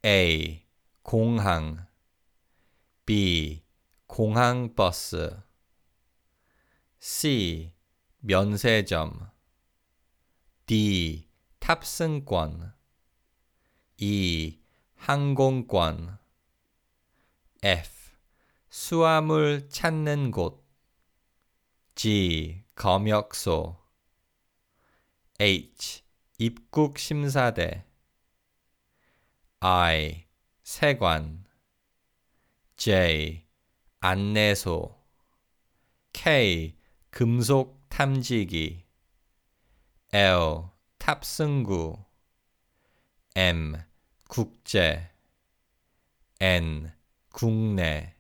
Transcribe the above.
A. 공항 B. 공항버스 C. 면세점 D. 탑승권 E. 항공권 F. 수화물 찾는 곳 G. 검역소 H. 입국심사대 I. 세관 J. 안내소 K. 금속 탐지기 L. 탑승구 M. 국제 N. 국내